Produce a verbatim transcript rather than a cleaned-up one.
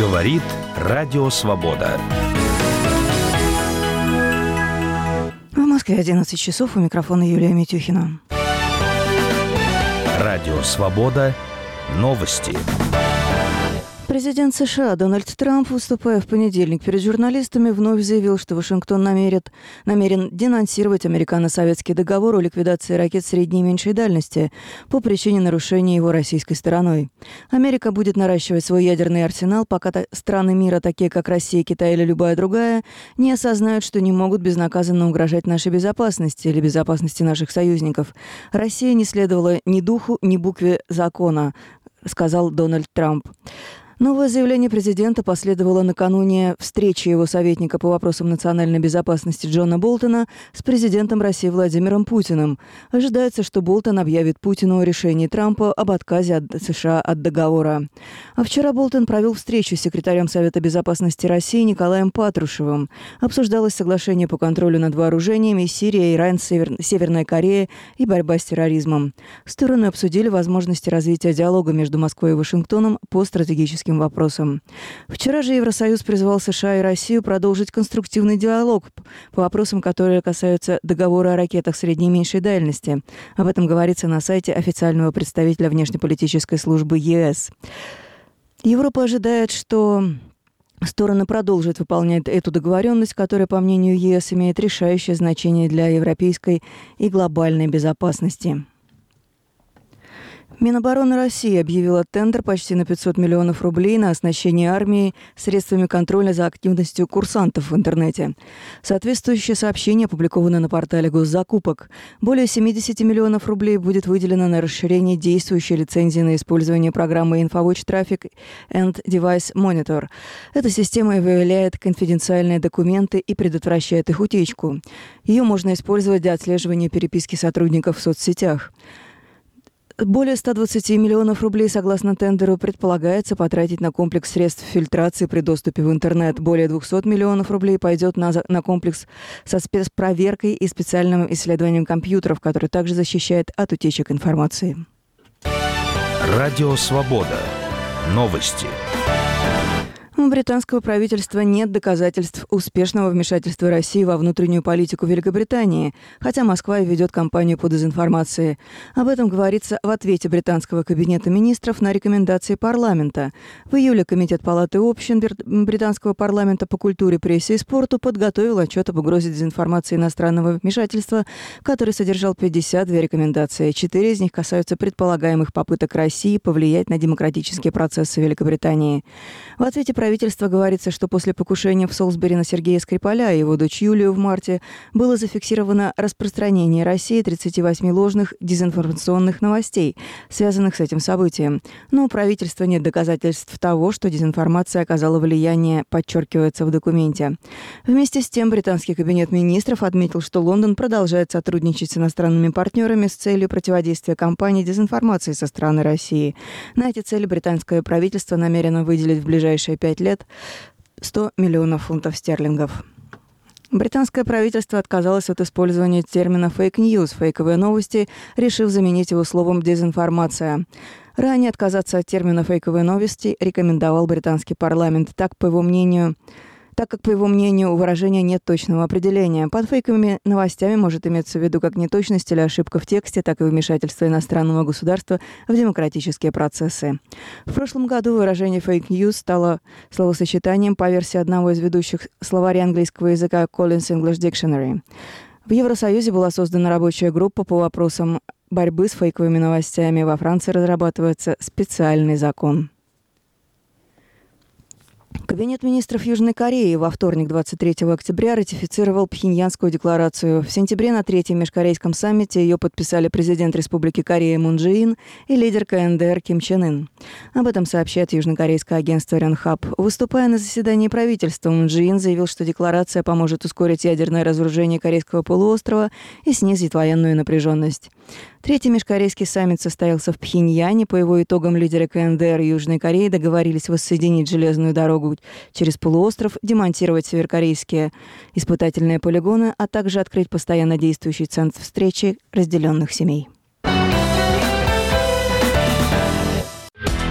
Говорит Радио Свобода. В Москве одиннадцать часов, у микрофона Юлия Митюхина. Радио Свобода. Новости. Президент США Дональд Трамп, выступая в понедельник перед журналистами, вновь заявил, что Вашингтон намерен, намерен денонсировать американо-советский договор о ликвидации ракет средней и меньшей дальности по причине нарушения его российской стороной. Америка будет наращивать свой ядерный арсенал, пока страны мира, такие как Россия, Китай или любая другая, не осознают, что не могут безнаказанно угрожать нашей безопасности или безопасности наших союзников. Россия не следовала ни духу, ни букве закона, сказал Дональд Трамп. Новое заявление президента последовало накануне встречи его советника по вопросам национальной безопасности Джона Болтона с президентом России Владимиром Путиным. Ожидается, что Болтон объявит Путину о решении Трампа об отказе от США от договора. А вчера Болтон провел встречу с секретарем Совета безопасности России Николаем Патрушевым. Обсуждалось соглашение по контролю над вооружениями Сирия, Иран, Север... Северная Корея и борьба с терроризмом. Стороны обсудили возможности развития диалога между Москвой и Вашингтоном по стратегическим вопросам. Вчера же Евросоюз призвал США и Россию продолжить конструктивный диалог по вопросам, которые касаются договора о ракетах средней и меньшей дальности. Об этом говорится на сайте официального представителя внешнеполитической службы ЕС. Европа ожидает, что стороны продолжат выполнять эту договоренность, которая, по мнению ЕС, имеет решающее значение для европейской и глобальной безопасности. Минобороны России объявила тендер почти на пятьсот миллионов рублей на оснащение армии средствами контроля за активностью курсантов в интернете. Соответствующее сообщение опубликовано на портале госзакупок. Более семьдесят миллионов рублей будет выделено на расширение действующей лицензии на использование программы InfoWatch Traffic and Device Monitor. Эта система выявляет конфиденциальные документы и предотвращает их утечку. Ее можно использовать для отслеживания переписки сотрудников в соцсетях. Более ста двадцати миллионов рублей, согласно тендеру, предполагается потратить на комплекс средств фильтрации при доступе в интернет. Более двухсот миллионов рублей пойдет на, на комплекс со спецпроверкой и специальным исследованием компьютеров, который также защищает от утечек информации. Радио Свобода. Новости. У британского правительства нет доказательств успешного вмешательства России во внутреннюю политику Великобритании, хотя Москва и ведет кампанию по дезинформации. Об этом говорится в ответе британского кабинета министров на рекомендации парламента. В июле Комитет Палаты общин британского парламента по культуре, прессе и спорту подготовил отчет об угрозе дезинформации иностранного вмешательства, который содержал пятьдесят две рекомендации. Четыре из них касаются предполагаемых попыток России повлиять на демократические процессы Великобритании. В ответе правительства говорится, что после покушения в Солсбери на Сергея Скрипаля и его дочь Юлию в марте было зафиксировано распространение России тридцати восьми ложных дезинформационных новостей, связанных с этим событием. Но у правительства нет доказательств того, что дезинформация оказала влияние, подчеркивается в документе. Вместе с тем, британский кабинет министров отметил, что Лондон продолжает сотрудничать с иностранными партнерами с целью противодействия кампании дезинформации со стороны России. На эти цели британское правительство намерено выделить в ближайшие пять лет сто миллионов фунтов стерлингов. Британское правительство отказалось от использования термина «фейк-ньюс» – фейковые новости, решив заменить его словом «дезинформация». Ранее отказаться от термина «фейковые новости» рекомендовал британский парламент. Так, по его мнению, так как, по его мнению, у выражения нет точного определения. Под фейковыми новостями может иметься в виду как неточность или ошибка в тексте, так и вмешательство иностранного государства в демократические процессы. В прошлом году выражение «fake news» стало словосочетанием по версии одного из ведущих словарей английского языка Collins English Dictionary. В Евросоюзе была создана рабочая группа по вопросам борьбы с фейковыми новостями. Во Франции разрабатывается специальный закон. Кабинет министров Южной Кореи во вторник, двадцать третьего октября, ратифицировал Пхеньянскую декларацию. В сентябре на третьем межкорейском саммите ее подписали президент Республики Корея Мун Чжэ Ин и лидер КНДР Ким Чен Ын. Об этом сообщает южнокорейское агентство Рёнхап. Выступая на заседании правительства, Мун Чжэ Ин заявил, что декларация поможет ускорить ядерное разоружение Корейского полуострова и снизить военную напряженность. Третий межкорейский саммит состоялся в Пхеньяне. По его итогам лидеры КНДР и Южной Кореи договорились воссоединить железную дорогу через полуостров, демонтировать северокорейские испытательные полигоны, а также открыть постоянно действующий центр встречи разделенных семей.